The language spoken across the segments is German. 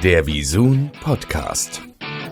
Der Visun Podcast.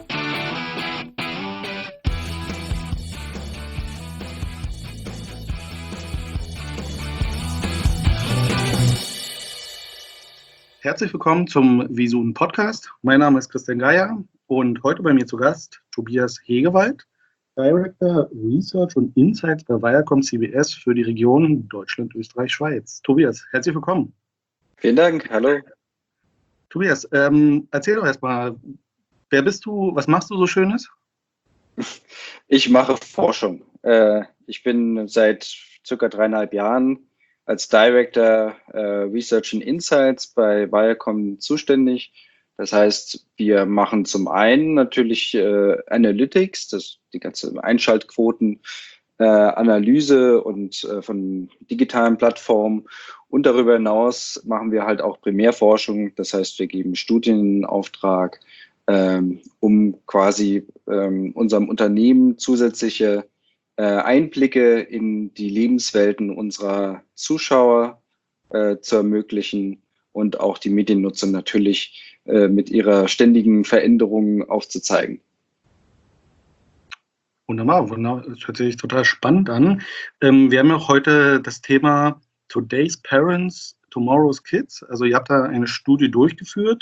Herzlich willkommen zum Visun Podcast. Mein Name ist Christian Geier und heute bei mir zu Gast Tobias Hegewald, Director Research und Insights bei Viacom CBS für die Region Deutschland, Österreich, Schweiz. Tobias, herzlich willkommen. Vielen Dank, hallo. Tobias, erzähl doch erstmal, wer bist du, was machst du so Schönes? Ich mache Forschung. Ich bin seit circa 3,5 Jahren als Director Research and Insights bei Viacom zuständig. Das heißt, wir machen zum einen natürlich Analytics, die ganze Einschaltquoten, Analyse und von digitalen Plattformen. Und darüber hinaus machen wir halt auch Primärforschung. Das heißt, wir geben Studien in Auftrag, um quasi unserem Unternehmen zusätzliche Einblicke in die Lebenswelten unserer Zuschauer zu ermöglichen und auch die Mediennutzung natürlich mit ihrer ständigen Veränderung aufzuzeigen. Wunderbar. Das hört sich total spannend an. Wir haben ja heute das Thema Today's Parents, Tomorrow's Kids. Also ihr habt da eine Studie durchgeführt.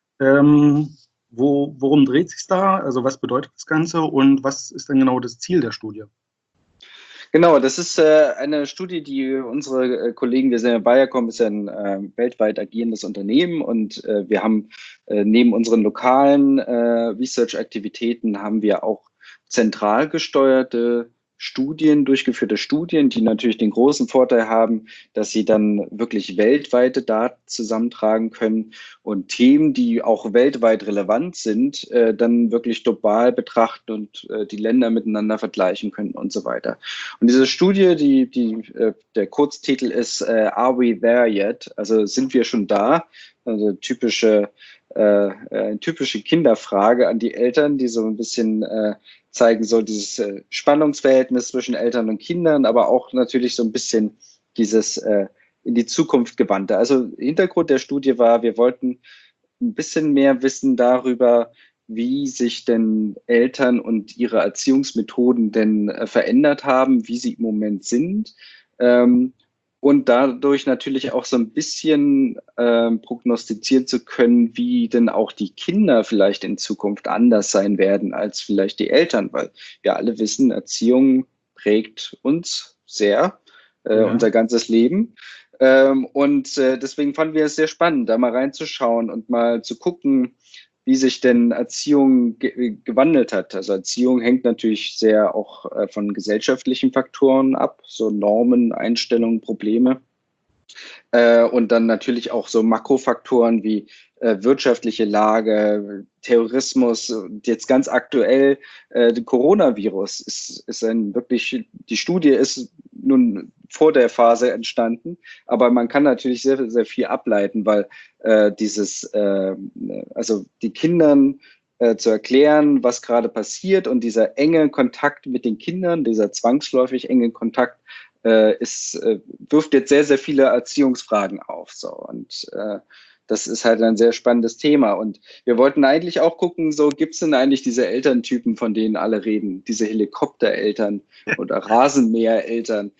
Worum dreht es sich da? Also was bedeutet das Ganze und was ist dann genau das Ziel der Studie? Genau, das ist eine Studie, die unsere Kollegen, wir sind ja Viacom, ist ja ein weltweit agierendes Unternehmen und wir haben neben unseren lokalen Research-Aktivitäten haben wir auch zentral gesteuerte durchgeführte Studien, die natürlich den großen Vorteil haben, dass sie dann wirklich weltweite Daten zusammentragen können und Themen, die auch weltweit relevant sind, dann wirklich global betrachten und die Länder miteinander vergleichen können und so weiter. Und diese Studie, der Kurztitel ist Are we there yet? Also sind wir schon da? Also typische Kinderfrage an die Eltern, die so ein bisschen zeigen soll, dieses Spannungsverhältnis zwischen Eltern und Kindern, aber auch natürlich so ein bisschen dieses in die Zukunft gewandte. Also Hintergrund der Studie war, wir wollten ein bisschen mehr wissen darüber, wie sich denn Eltern und ihre Erziehungsmethoden denn verändert haben, wie sie im Moment sind. Und dadurch natürlich auch so ein bisschen prognostizieren zu können, wie denn auch die Kinder vielleicht in Zukunft anders sein werden als vielleicht die Eltern, weil wir alle wissen, Erziehung prägt uns sehr, unser ganzes Leben. Deswegen fanden wir es sehr spannend, da mal reinzuschauen und mal zu gucken, wie sich denn Erziehung gewandelt hat. Also Erziehung hängt natürlich sehr auch von gesellschaftlichen Faktoren ab, so Normen, Einstellungen, Probleme. Und dann natürlich auch so Makrofaktoren wie wirtschaftliche Lage, Terrorismus, jetzt ganz aktuell der Coronavirus ist die Studie ist nun vor der Phase entstanden, aber man kann natürlich sehr, sehr viel ableiten, weil also die Kindern zu erklären, was gerade passiert und dieser enge Kontakt mit den Kindern, dieser zwangsläufig enge Kontakt, wirft jetzt sehr, sehr viele Erziehungsfragen auf. So. Und das ist halt ein sehr spannendes Thema. Und wir wollten eigentlich auch gucken, so gibt es denn eigentlich diese Elterntypen, von denen alle reden, diese Helikoptereltern oder Rasenmähereltern.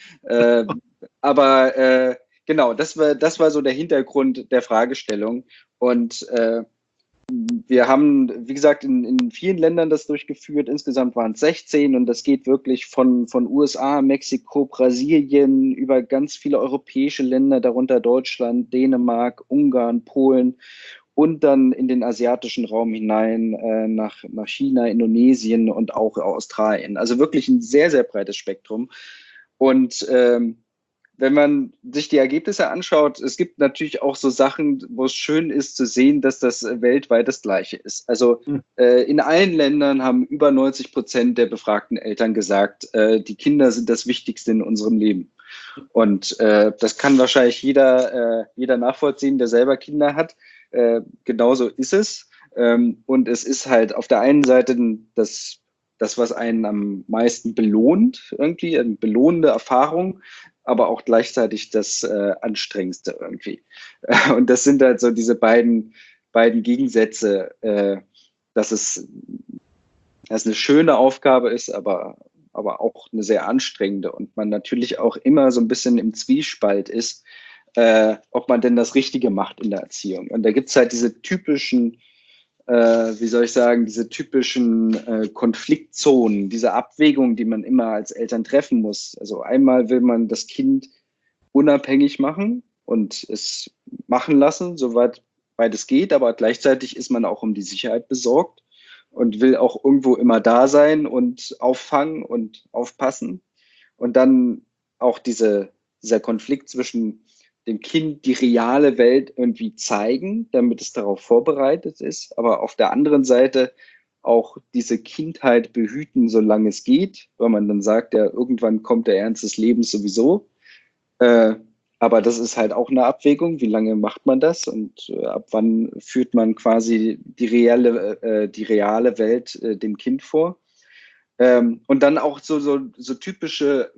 Genau, das war so der Hintergrund der Fragestellung. Und wir haben, wie gesagt, in vielen Ländern das durchgeführt. Insgesamt waren es 16 und das geht wirklich von USA, Mexiko, Brasilien über ganz viele europäische Länder, darunter Deutschland, Dänemark, Ungarn, Polen und dann in den asiatischen Raum hinein nach China, Indonesien und auch Australien. Also wirklich ein sehr, sehr breites Spektrum. Und wenn man sich die Ergebnisse anschaut, es gibt natürlich auch so Sachen, wo es schön ist zu sehen, dass das weltweit das Gleiche ist. Also in allen Ländern haben über 90% der befragten Eltern gesagt, die Kinder sind das Wichtigste in unserem Leben. Und das kann wahrscheinlich jeder nachvollziehen, der selber Kinder hat. Genauso ist es. Und es ist halt auf der einen Seite das, was einen am meisten belohnt, irgendwie, eine belohnende Erfahrung, aber auch gleichzeitig das Anstrengendste irgendwie. Und das sind halt so diese beiden beiden Gegensätze, dass es eine schöne Aufgabe ist, aber auch eine sehr anstrengende und man natürlich auch immer so ein bisschen im Zwiespalt ist, ob man denn das Richtige macht in der Erziehung. Und da gibt es halt diese typischen, wie soll ich sagen, diese typischen Konfliktzonen, diese Abwägungen, die man immer als Eltern treffen muss. Also einmal will man das Kind unabhängig machen und es machen lassen, soweit es geht, aber gleichzeitig ist man auch um die Sicherheit besorgt und will auch irgendwo immer da sein und auffangen und aufpassen. Und dann auch dieser Konflikt zwischen dem Kind die reale Welt irgendwie zeigen, damit es darauf vorbereitet ist, aber auf der anderen Seite auch diese Kindheit behüten, solange es geht, weil man dann sagt, ja, irgendwann kommt der Ernst des Lebens sowieso. Aber das ist halt auch eine Abwägung, wie lange macht man das und ab wann führt man quasi die reale Welt dem Kind vor. Und dann auch so typische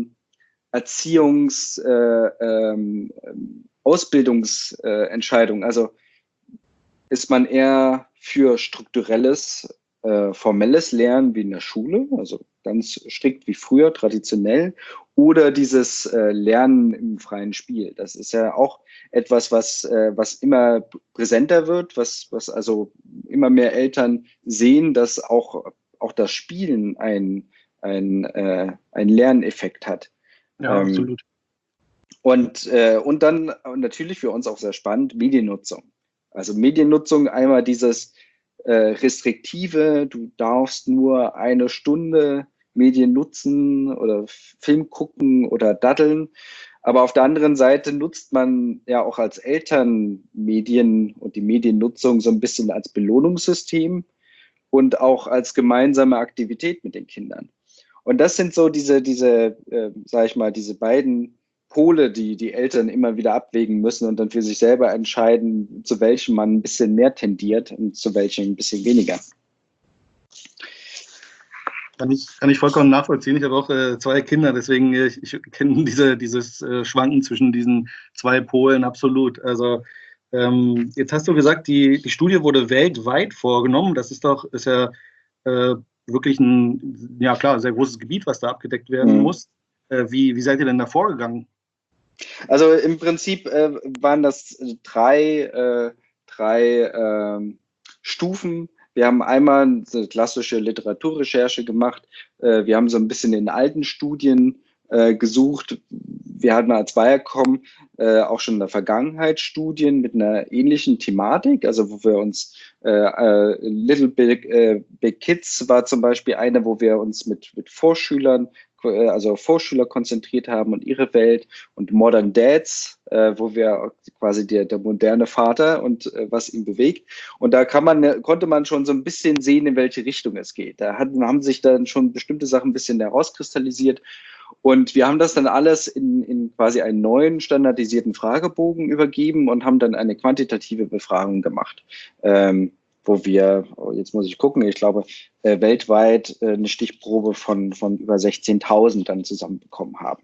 Ausbildungsentscheidungen. Also ist man eher für strukturelles, formelles Lernen wie in der Schule, also ganz strikt wie früher, traditionell, oder dieses Lernen im freien Spiel. Das ist ja auch etwas, was immer präsenter wird, was also immer mehr Eltern sehen, dass auch das Spielen einen Lerneffekt hat. Ja, absolut. Und dann natürlich für uns auch sehr spannend, Mediennutzung. Also Mediennutzung, einmal dieses restriktive, du darfst nur 1 Stunde Medien nutzen oder Film gucken oder daddeln. Aber auf der anderen Seite nutzt man ja auch als Eltern Medien und die Mediennutzung so ein bisschen als Belohnungssystem und auch als gemeinsame Aktivität mit den Kindern. Und das sind so diese sag ich mal, diese beiden Pole, die Eltern immer wieder abwägen müssen und dann für sich selber entscheiden, zu welchem man ein bisschen mehr tendiert und zu welchem ein bisschen weniger. Kann ich vollkommen nachvollziehen. Ich habe auch 2 Kinder, deswegen ich kenne dieses Schwanken zwischen diesen 2 Polen absolut. Also jetzt hast du gesagt, die Studie wurde weltweit vorgenommen. Das ist ja wirklich ein, ja klar, sehr großes Gebiet, was da abgedeckt werden muss. Wie seid ihr denn da vorgegangen? Also im Prinzip waren das 3 Stufen. Wir haben einmal eine klassische Literaturrecherche gemacht. Wir haben so ein bisschen in alten Studien gesucht. Wir hatten als Viacom auch schon in der Vergangenheit Studien mit einer ähnlichen Thematik, also wo wir uns Little Big Kids war zum Beispiel eine, wo wir uns mit Vorschülern, also Vorschüler konzentriert haben und ihre Welt, und Modern Dads, wo wir quasi der moderne Vater und was ihn bewegt. Und da konnte man schon so ein bisschen sehen, in welche Richtung es geht. Da haben sich dann schon bestimmte Sachen ein bisschen herauskristallisiert. Und wir haben das dann alles in quasi einen neuen standardisierten Fragebogen übergeben und haben dann eine quantitative Befragung gemacht, wo wir, jetzt muss ich gucken, ich glaube, weltweit eine Stichprobe von über 16.000 dann zusammenbekommen haben.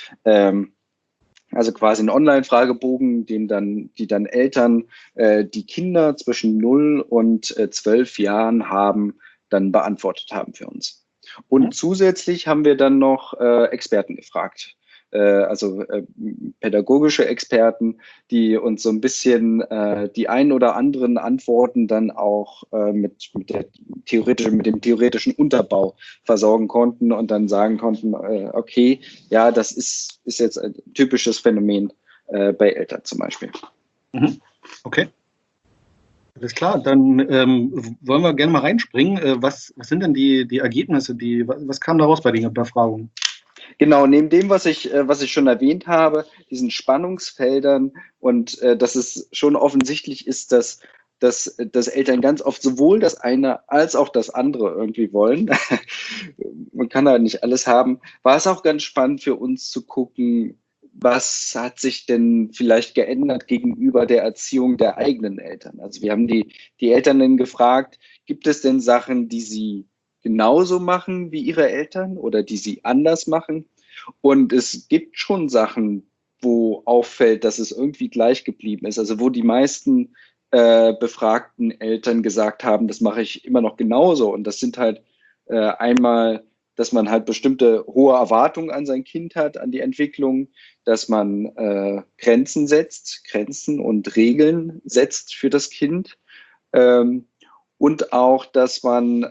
Also quasi ein Online-Fragebogen, die dann Eltern, die Kinder zwischen 0 und 12 Jahren haben, dann beantwortet haben für uns. Und zusätzlich haben wir dann noch Experten gefragt, also pädagogische Experten, die uns so ein bisschen die ein oder anderen Antworten dann auch mit dem theoretischen Unterbau versorgen konnten und dann sagen konnten, okay, ja, das ist jetzt ein typisches Phänomen bei Eltern zum Beispiel. Okay. Alles klar, dann wollen wir gerne mal reinspringen. Was sind denn die Ergebnisse? Was kam daraus bei den Befragungen? Genau, neben dem, was ich schon erwähnt habe, diesen Spannungsfeldern und dass es schon offensichtlich ist, dass Eltern ganz oft sowohl das eine als auch das andere irgendwie wollen. Man kann halt nicht alles haben. War es auch ganz spannend für uns zu gucken, was hat sich denn vielleicht geändert gegenüber der Erziehung der eigenen Eltern? Also wir haben die Eltern dann gefragt, gibt es denn Sachen, die sie genauso machen wie ihre Eltern oder die sie anders machen? Und es gibt schon Sachen, wo auffällt, dass es irgendwie gleich geblieben ist. Also wo die meisten befragten Eltern gesagt haben, das mache ich immer noch genauso. Und das sind halt einmal, dass man halt bestimmte hohe Erwartungen an sein Kind hat, an die Entwicklung, dass man Grenzen und Regeln setzt für das Kind. Und auch, dass man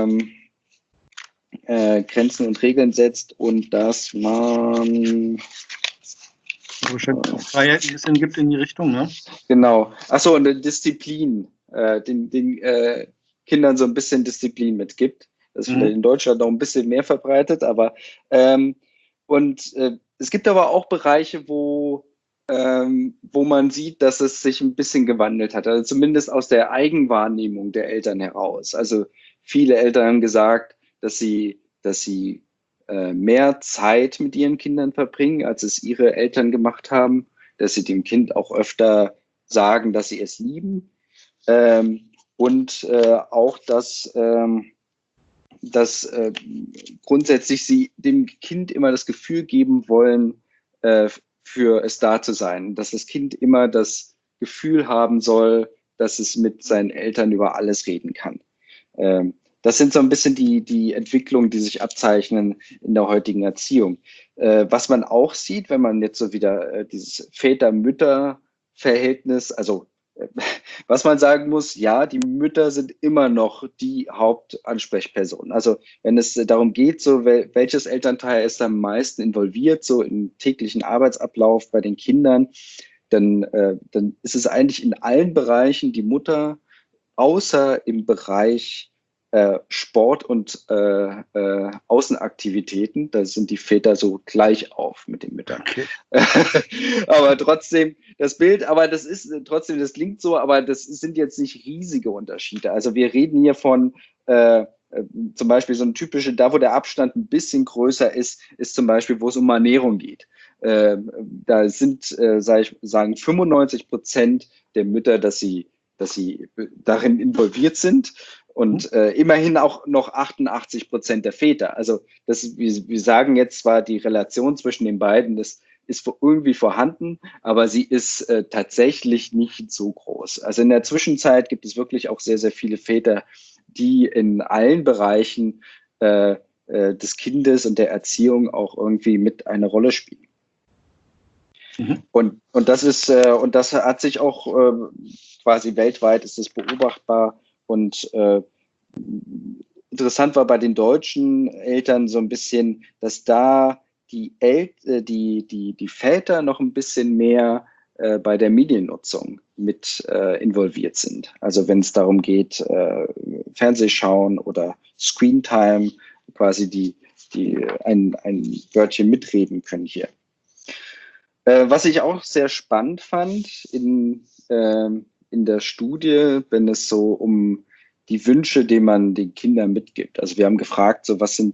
Grenzen und Regeln setzt und dass man Wahrscheinlich auch Freiheit ein bisschen gibt in die Richtung, ne? genau. Achso, und eine Disziplin, den Kindern so ein bisschen Disziplin mitgibt. Das ist vielleicht in Deutschland noch ein bisschen mehr verbreitet, aber es gibt aber auch Bereiche, wo man sieht, dass es sich ein bisschen gewandelt hat, also zumindest aus der Eigenwahrnehmung der Eltern heraus. Also viele Eltern haben gesagt, dass sie mehr Zeit mit ihren Kindern verbringen, als es ihre Eltern gemacht haben, dass sie dem Kind auch öfter sagen, dass sie es lieben, und auch, dass grundsätzlich sie dem Kind immer das Gefühl geben wollen, für es da zu sein, dass das Kind immer das Gefühl haben soll, dass es mit seinen Eltern über alles reden kann. Das sind so ein bisschen die Entwicklungen, die sich abzeichnen in der heutigen Erziehung. Was man auch sieht, wenn man jetzt so wieder dieses Väter-Mütter-Verhältnis, also was man sagen muss, ja, die Mütter sind immer noch die Hauptansprechpersonen. Also wenn es darum geht, so welches Elternteil ist am meisten involviert, so im täglichen Arbeitsablauf bei den Kindern, dann ist es eigentlich in allen Bereichen die Mutter, außer im Bereich Sport und Außenaktivitäten. Da sind die Väter so gleich auf mit den Müttern. Okay. Aber trotzdem, das Bild, aber das ist trotzdem, das klingt so, aber das sind jetzt nicht riesige Unterschiede. Also wir reden hier von zum Beispiel so ein typische, da wo der Abstand ein bisschen größer ist zum Beispiel, wo es um Ernährung geht. Da sind, sagen 95% der Mütter, dass sie darin involviert sind. Und immerhin auch noch 88% der Väter. Also wir sagen jetzt zwar, die Relation zwischen den beiden, das ist irgendwie vorhanden, aber sie ist tatsächlich nicht so groß. Also in der Zwischenzeit gibt es wirklich auch sehr, sehr viele Väter, die in allen Bereichen des Kindes und der Erziehung auch irgendwie mit eine Rolle spielen. Und das ist, und das hat sich auch quasi weltweit ist es beobachtbar. Und interessant war bei den deutschen Eltern so ein bisschen, dass da die Väter noch ein bisschen mehr bei der Mediennutzung mit involviert sind. Also wenn es darum geht, Fernsehschauen oder Screentime, quasi die ein Wörtchen mitreden können hier. Was ich auch sehr spannend fand in der Studie, wenn es so um die Wünsche, die man den Kindern mitgibt. Also wir haben gefragt, so was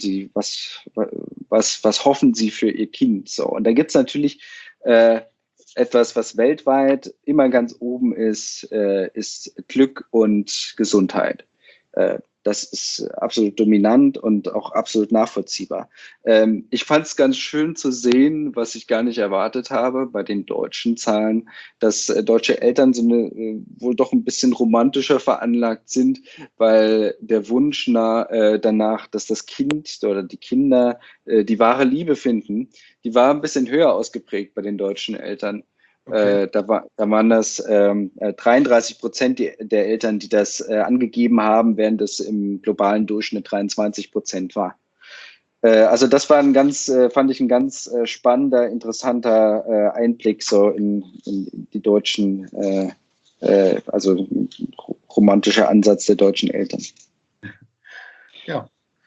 hoffen sie für ihr Kind? So, und da gibt es natürlich etwas, was weltweit immer ganz oben ist Glück und Gesundheit. Das ist absolut dominant und auch absolut nachvollziehbar. Ich fand es ganz schön zu sehen, was ich gar nicht erwartet habe bei den deutschen Zahlen, dass deutsche Eltern so wohl doch ein bisschen romantischer veranlagt sind, weil der Wunsch danach, dass das Kind oder die Kinder die wahre Liebe finden, die war ein bisschen höher ausgeprägt bei den deutschen Eltern. Okay. Da waren das 33% der Eltern, die das angegeben haben, während es im globalen Durchschnitt 23% war. Also das war fand ich ein ganz spannender, interessanter Einblick so in die deutschen, also romantischer Ansatz der deutschen Eltern. Ja.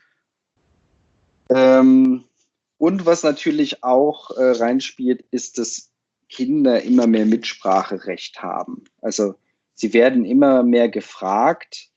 Und was natürlich auch reinspielt, ist das Kinder immer mehr Mitspracherecht haben. Also sie werden immer mehr gefragt,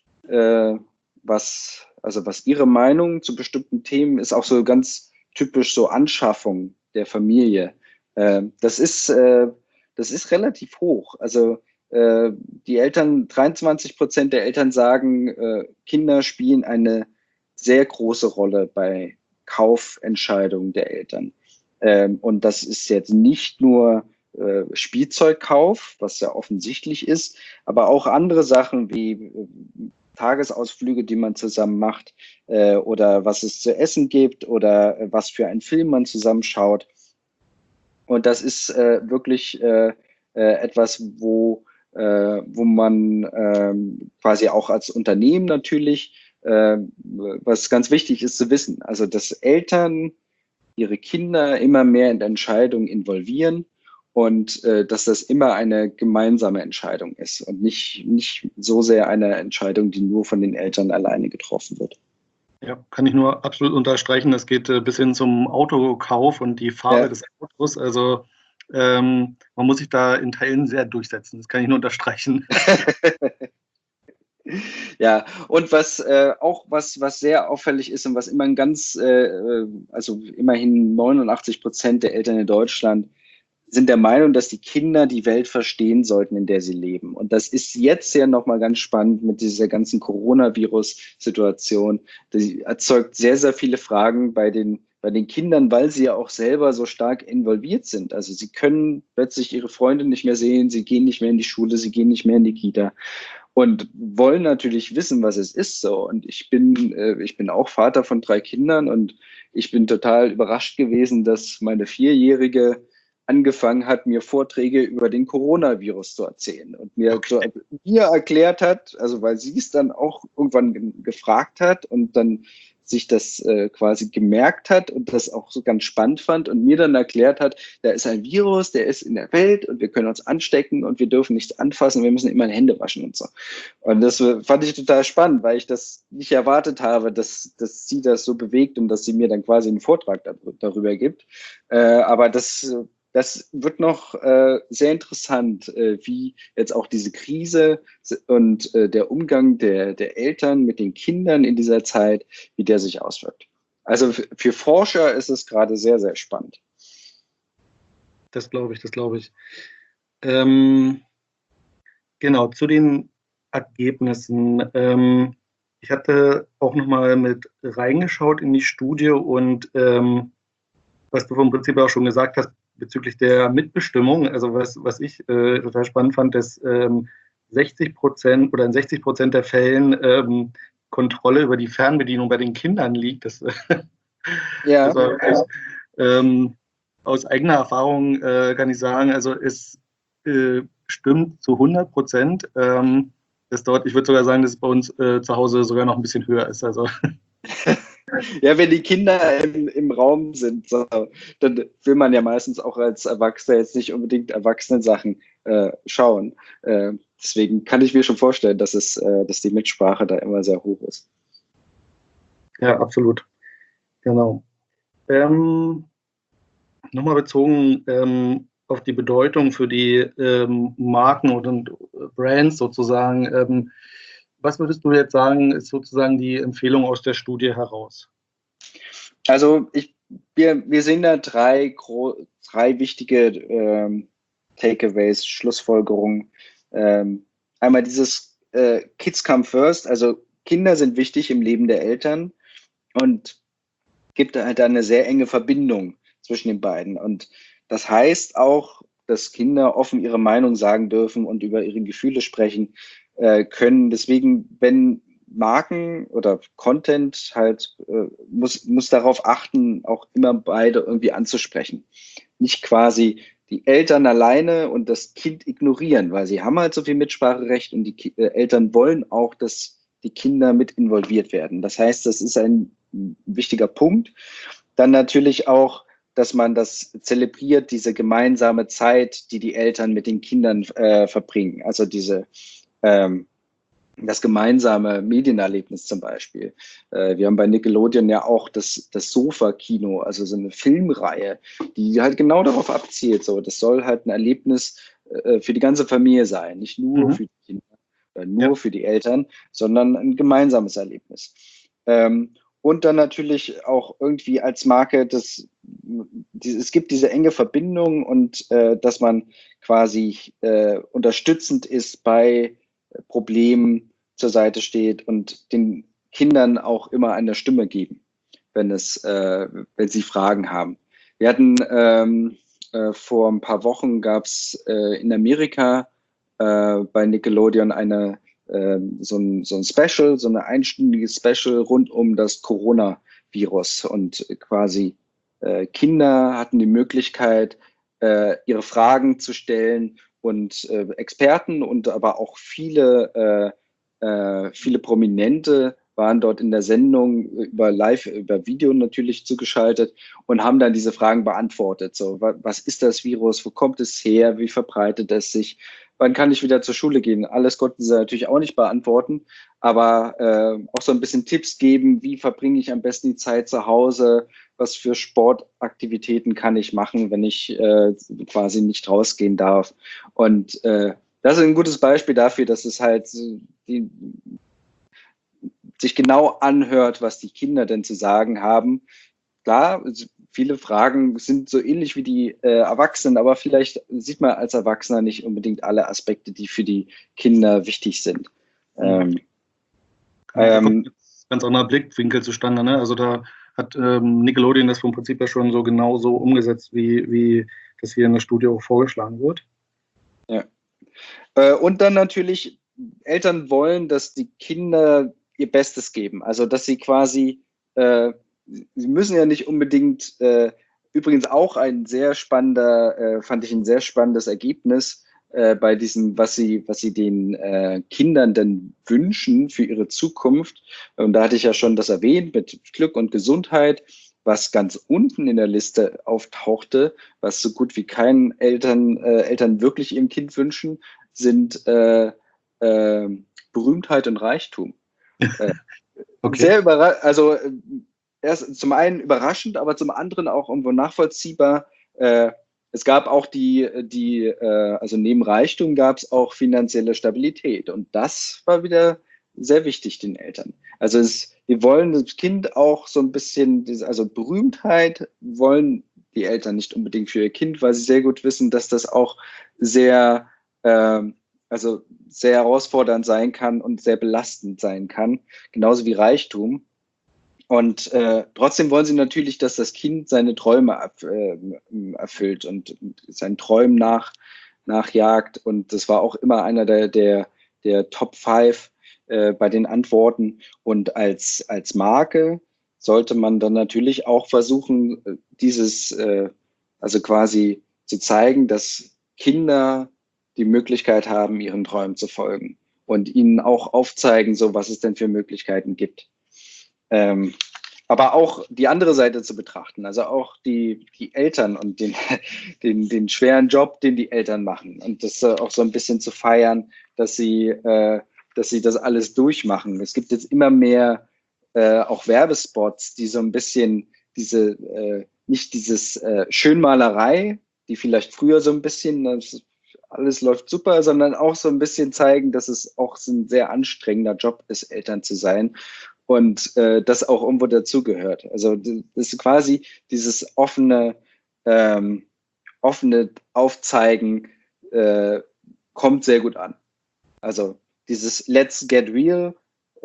was ihre Meinung zu bestimmten Themen ist, auch so ganz typisch so Anschaffung der Familie. Das ist relativ hoch. Also die Eltern, 23% der Eltern sagen, Kinder spielen eine sehr große Rolle bei Kaufentscheidungen der Eltern. Und das ist jetzt nicht nur Spielzeugkauf, was ja offensichtlich ist, aber auch andere Sachen wie Tagesausflüge, die man zusammen macht, oder was es zu essen gibt oder was für einen Film man zusammenschaut. Und das ist wirklich etwas, wo man quasi auch als Unternehmen natürlich, was ganz wichtig ist zu wissen, also dass Eltern ihre Kinder immer mehr in Entscheidungen involvieren und dass das immer eine gemeinsame Entscheidung ist und nicht so sehr eine Entscheidung, die nur von den Eltern alleine getroffen wird. Ja, kann ich nur absolut unterstreichen. Das geht bis hin zum Autokauf und die Farbe des Autos. Also man muss sich da in Teilen sehr durchsetzen. Das kann ich nur unterstreichen. Ja, und was sehr auffällig ist und was immer also immerhin 89% der Eltern in Deutschland sind der Meinung, dass die Kinder die Welt verstehen sollten, in der sie leben. Und das ist jetzt ja nochmal ganz spannend mit dieser ganzen Coronavirus-Situation. Die erzeugt sehr, sehr viele Fragen bei den Kindern, weil sie ja auch selber so stark involviert sind. Also sie können plötzlich ihre Freunde nicht mehr sehen, sie gehen nicht mehr in die Schule, sie gehen nicht mehr in die Kita und wollen natürlich wissen, was es ist so. Und ich bin auch Vater von 3 Kindern und ich bin total überrascht gewesen, dass meine 4-Jährige angefangen hat, mir Vorträge über den Coronavirus zu erzählen und mir erklärt hat, also weil sie es dann auch irgendwann gefragt hat und dann sich das quasi gemerkt hat und das auch so ganz spannend fand und mir dann erklärt hat, da ist ein Virus, der ist in der Welt und wir können uns anstecken und wir dürfen nichts anfassen, wir müssen immer die Hände waschen und so. Und das fand ich total spannend, weil ich das nicht erwartet habe, dass sie das so bewegt und dass sie mir dann quasi einen Vortrag darüber gibt. Aber das wird noch sehr interessant, wie jetzt auch diese Krise und der Umgang der Eltern mit den Kindern in dieser Zeit, wie der sich auswirkt. Also für Forscher ist es gerade sehr, sehr spannend. Das glaube ich. Genau, zu den Ergebnissen. Ich hatte auch nochmal mit reingeschaut in die Studie und was du vom Prinzip auch schon gesagt hast, bezüglich der Mitbestimmung, also was ich total spannend fand, dass 60% oder in 60% der Fällen Kontrolle über die Fernbedienung bei den Kindern liegt. Das war wirklich, aus eigener Erfahrung kann ich sagen, also es stimmt zu 100%. Ich würde sogar sagen, dass es bei uns zu Hause sogar noch ein bisschen höher ist. Also ja, wenn die Kinder im Raum sind, so, dann will man ja meistens auch als Erwachsener jetzt nicht unbedingt Erwachsenensachen schauen. Deswegen kann ich mir schon vorstellen, dass die Mitsprache da immer sehr hoch ist. Ja, absolut. Genau. Nochmal bezogen auf die Bedeutung für die Marken und Brands sozusagen. Was würdest du jetzt sagen, ist sozusagen die Empfehlung aus der Studie heraus? Also wir sehen da drei wichtige Takeaways, Schlussfolgerungen. Einmal dieses Kids come first, also Kinder sind wichtig im Leben der Eltern und gibt halt eine sehr enge Verbindung zwischen den beiden. Und das heißt auch, dass Kinder offen ihre Meinung sagen dürfen und über ihre Gefühle sprechen können. Deswegen, wenn Marken oder Content halt muss darauf achten, auch immer beide irgendwie anzusprechen. Nicht quasi die Eltern alleine und das Kind ignorieren, weil sie haben halt so viel Mitspracherecht und die Eltern wollen auch, dass die Kinder mit involviert werden. Das heißt, das ist ein wichtiger Punkt. Dann natürlich auch, dass man das zelebriert, diese gemeinsame Zeit, die die Eltern mit den Kindern verbringen. Also das gemeinsame Medienerlebnis zum Beispiel. Wir haben bei Nickelodeon ja auch das Sofa-Kino, also so eine Filmreihe, die halt genau darauf abzielt. So, das soll halt ein Erlebnis für die ganze Familie sein, nicht nur für die Kinder oder nur für die Eltern, sondern ein gemeinsames Erlebnis. Und dann natürlich auch irgendwie als Marke, es gibt diese enge Verbindung und dass man quasi unterstützend ist bei Problemen zur Seite steht und den Kindern auch immer eine Stimme geben, wenn sie Fragen haben. Wir hatten vor ein paar Wochen gab es in Amerika bei Nickelodeon so ein Special, so eine einstündige Special rund um das Coronavirus. Und quasi Kinder hatten die Möglichkeit, ihre Fragen zu stellen und Experten und aber auch viele Prominente waren dort in der Sendung über Video natürlich zugeschaltet und haben dann diese Fragen beantwortet. So, was ist das Virus? Wo kommt es her? Wie verbreitet es sich? Wann kann ich wieder zur Schule gehen? Alles konnten sie natürlich auch nicht beantworten, aber auch so ein bisschen Tipps geben, wie verbringe ich am besten die Zeit zu Hause? Was für Sportaktivitäten kann ich machen, wenn ich quasi nicht rausgehen darf? Und das ist ein gutes Beispiel dafür, dass es halt sich genau anhört, was die Kinder denn zu sagen haben. Klar, viele Fragen sind so ähnlich wie die Erwachsenen, aber vielleicht sieht man als Erwachsener nicht unbedingt alle Aspekte, die für die Kinder wichtig sind. Kommt ein ganz anderer Blickwinkel zustande, ne? Also da hat Nickelodeon das vom Prinzip ja schon so genau so umgesetzt, wie das hier in der Studie auch vorgeschlagen wird. Ja. Und dann natürlich, Eltern wollen, dass die Kinder ihr Bestes geben. Also, dass sie quasi, sie müssen ja nicht unbedingt, übrigens auch ein sehr spannender, fand ich ein sehr spannendes Ergebnis bei diesem, was sie den Kindern denn wünschen für ihre Zukunft. Und da hatte ich ja schon das erwähnt mit Glück und Gesundheit. Was ganz unten in der Liste auftauchte, was so gut wie keinen Eltern wirklich ihrem Kind wünschen, sind Berühmtheit und Reichtum. Okay. Sehr überraschend, also erst zum einen überraschend, aber zum anderen auch irgendwo nachvollziehbar. Es gab auch also neben Reichtum gab es auch finanzielle Stabilität. Und das war wieder sehr wichtig den Eltern. Also wir wollen das Kind auch so ein bisschen, also Berühmtheit wollen die Eltern nicht unbedingt für ihr Kind, weil sie sehr gut wissen, dass das auch sehr herausfordernd sein kann und sehr belastend sein kann, genauso wie Reichtum. Und trotzdem wollen sie natürlich, dass das Kind seine Träume erfüllt und seinen Träumen nachjagt. Und das war auch immer einer der Top 5 bei den Antworten. Und als Marke sollte man dann natürlich auch versuchen, also quasi zu zeigen, dass Kinder die Möglichkeit haben, ihren Träumen zu folgen und ihnen auch aufzeigen, so was es denn für Möglichkeiten gibt. Aber auch die andere Seite zu betrachten, also auch die Eltern und den schweren Job, den die Eltern machen und das auch so ein bisschen zu feiern, dass sie das alles durchmachen. Es gibt jetzt immer mehr auch Werbespots, die so ein bisschen nicht dieses Schönmalerei, die vielleicht früher so ein bisschen alles läuft super, sondern auch so ein bisschen zeigen, dass es auch so ein sehr anstrengender Job ist, Eltern zu sein und das auch irgendwo dazugehört. Also das ist quasi dieses offene Aufzeigen kommt sehr gut an. Also dieses Let's get real,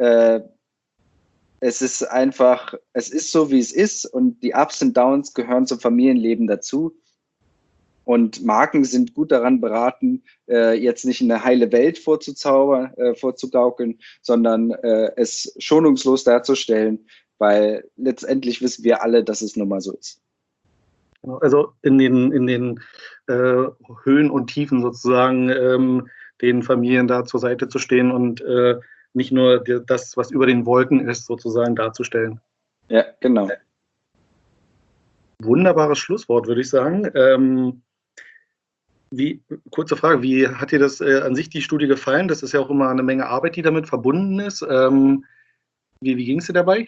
es ist so, wie es ist und die Ups und Downs gehören zum Familienleben dazu. Und Marken sind gut daran beraten, jetzt nicht eine heile Welt vorzugaukeln, sondern es schonungslos darzustellen, weil letztendlich wissen wir alle, dass es nun mal so ist. Also in den Höhen und Tiefen sozusagen den Familien da zur Seite zu stehen und nicht nur das, was über den Wolken ist, sozusagen darzustellen. Ja, genau. Wunderbares Schlusswort, würde ich sagen. Kurze Frage, wie hat dir das an sich die Studie gefallen? Das ist ja auch immer eine Menge Arbeit, die damit verbunden ist. Wie ging es dir dabei?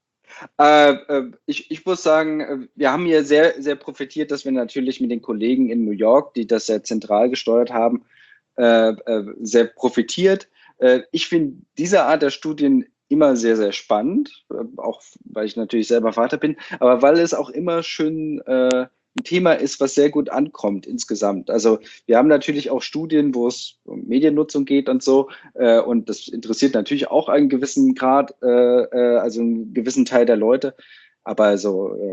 Ich muss sagen, wir haben hier sehr, sehr profitiert, dass wir natürlich mit den Kollegen in New York, die das sehr zentral gesteuert haben, sehr profitiert. Ich finde diese Art der Studien immer sehr, sehr spannend, auch weil ich natürlich selber Vater bin, aber weil es auch immer schön ein Thema ist, was sehr gut ankommt insgesamt. Also wir haben natürlich auch Studien, wo es um Mediennutzung geht und so, und das interessiert natürlich auch einen gewissen Grad, also einen gewissen Teil der Leute. Aber so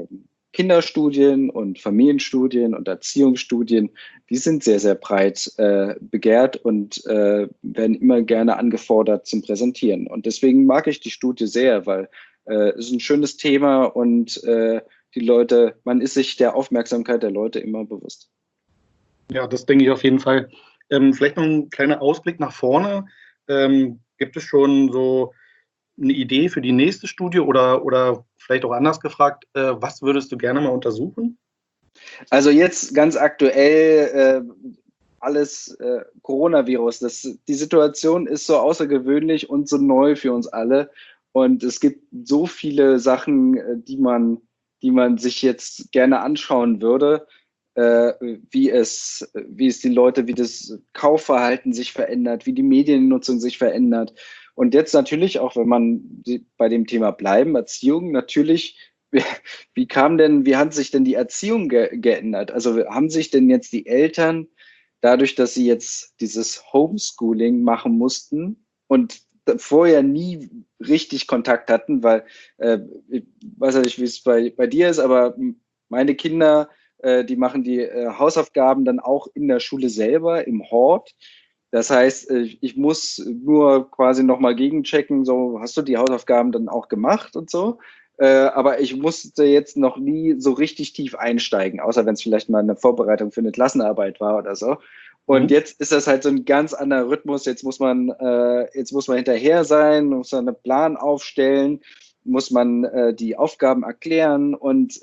Kinderstudien und Familienstudien und Erziehungsstudien, die sind sehr, sehr breit begehrt und werden immer gerne angefordert zum Präsentieren. Und deswegen mag ich die Studie sehr, weil es ist ein schönes Thema und die Leute, man ist sich der Aufmerksamkeit der Leute immer bewusst. Ja, das denke ich auf jeden Fall. Vielleicht noch ein kleiner Ausblick nach vorne. Gibt es schon so eine Idee für die nächste Studie oder vielleicht auch anders gefragt, was würdest du gerne mal untersuchen? Also jetzt ganz aktuell alles Coronavirus. Die Situation ist so außergewöhnlich und so neu für uns alle. Und es gibt so viele Sachen, die man sich jetzt gerne anschauen würde, wie es die Leute, wie das Kaufverhalten sich verändert, wie die Mediennutzung sich verändert. Und jetzt natürlich auch, wenn man bei dem Thema bleiben, Erziehung, natürlich, wie hat sich denn die Erziehung geändert? Also haben sich denn jetzt die Eltern, dadurch, dass sie jetzt dieses Homeschooling machen mussten und vorher nie richtig Kontakt hatten, weil ich weiß ja nicht, wie es bei dir ist, aber meine Kinder, die machen die Hausaufgaben dann auch in der Schule selber, im Hort. Das heißt, ich muss nur quasi nochmal gegenchecken, so hast du die Hausaufgaben dann auch gemacht und so. Aber ich musste jetzt noch nie so richtig tief einsteigen, außer wenn es vielleicht mal eine Vorbereitung für eine Klassenarbeit war oder so. Und jetzt ist das halt so ein ganz anderer Rhythmus. Jetzt muss man hinterher sein, muss man einen Plan aufstellen, muss man die Aufgaben erklären und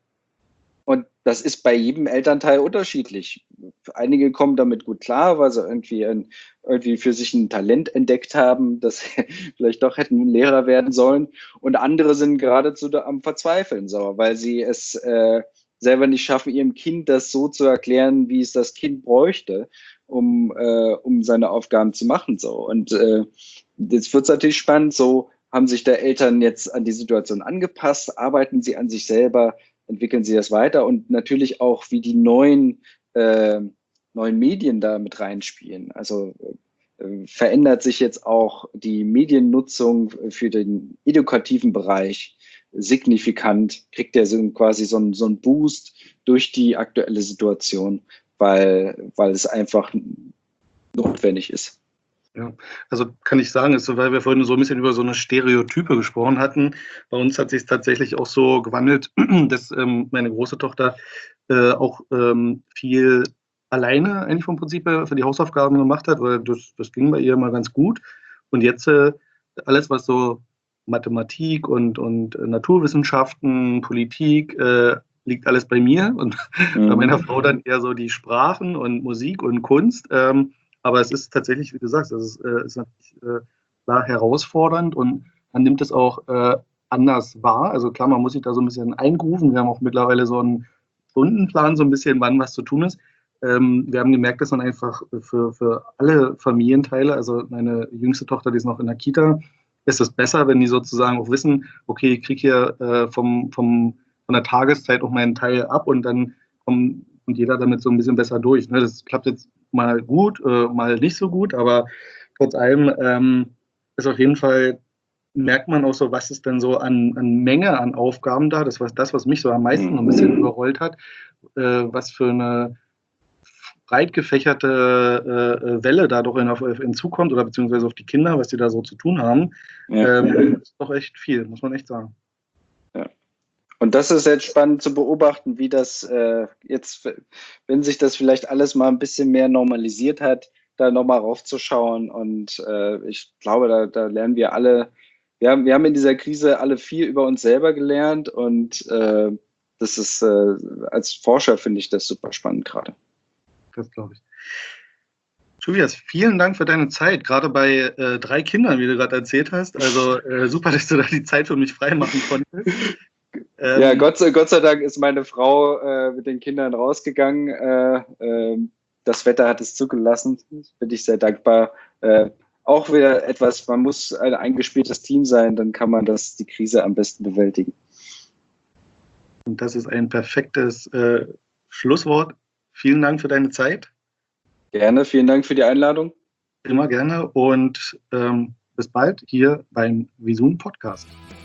das ist bei jedem Elternteil unterschiedlich. Einige kommen damit gut klar, weil sie irgendwie für sich ein Talent entdeckt haben, dass sie vielleicht doch hätten Lehrer werden sollen. Und andere sind geradezu am Verzweifeln, so, weil sie es selber nicht schaffen, ihrem Kind das so zu erklären, wie es das Kind bräuchte, um seine Aufgaben zu machen. So. Und jetzt wird es natürlich spannend, so haben sich der Eltern jetzt an die Situation angepasst, arbeiten sie an sich selber, entwickeln sie das weiter und natürlich auch, wie die neuen Medien da mit reinspielen. Also verändert sich jetzt auch die Mediennutzung für den edukativen Bereich signifikant, kriegt der quasi so einen Boost durch die aktuelle Situation, weil es einfach notwendig ist. Ja, also kann ich sagen, ist so, weil wir vorhin so ein bisschen über so eine Stereotype gesprochen hatten. Bei uns hat sich tatsächlich auch so gewandelt, dass meine große Tochter auch viel alleine eigentlich vom Prinzip her für die Hausaufgaben gemacht hat, weil das ging bei ihr immer ganz gut. Und jetzt alles, was so Mathematik und Naturwissenschaften, Politik, liegt alles bei mir und bei meiner Frau dann eher so die Sprachen und Musik und Kunst. Aber es ist tatsächlich, wie du sagst, es ist natürlich klar herausfordernd und man nimmt es auch anders wahr. Also klar, man muss sich da so ein bisschen eingrooven. Wir haben auch mittlerweile so einen Stundenplan, so ein bisschen, wann was zu tun ist. Wir haben gemerkt, dass man einfach für alle Familienteile, also meine jüngste Tochter, die ist noch in der Kita, ist es besser, wenn die sozusagen auch wissen, okay, ich kriege hier von der Tageszeit auch meinen Teil ab und dann kommt jeder damit so ein bisschen besser durch. Ne? Das klappt jetzt mal gut, mal nicht so gut, aber trotz allem ist auf jeden Fall, merkt man auch so, was ist denn so an Menge an Aufgaben da, das, was mich so am meisten ein bisschen überrollt hat, was für eine breit gefächerte Welle da doch hinzukommt oder beziehungsweise auf die Kinder, was die da so zu tun haben, ist doch echt viel, muss man echt sagen. Ja. Und das ist jetzt spannend zu beobachten, wie das jetzt, wenn sich das vielleicht alles mal ein bisschen mehr normalisiert hat, da nochmal raufzuschauen. Und ich glaube, da lernen wir alle, wir haben in dieser Krise alle viel über uns selber gelernt und das ist, als Forscher finde ich das super spannend gerade. Das glaube ich. Tobias, vielen Dank für deine Zeit, gerade bei 3 Kindern, wie du gerade erzählt hast. Also super, dass du da die Zeit für mich freimachen konntest. Ja, Gott sei Dank ist meine Frau mit den Kindern rausgegangen. Das Wetter hat es zugelassen. Bin ich sehr dankbar. Auch wieder etwas, man muss ein eingespieltes Team sein, dann kann man die Krise am besten bewältigen. Und das ist ein perfektes Schlusswort. Vielen Dank für deine Zeit. Gerne, vielen Dank für die Einladung. Immer gerne und bis bald hier beim Visun Podcast.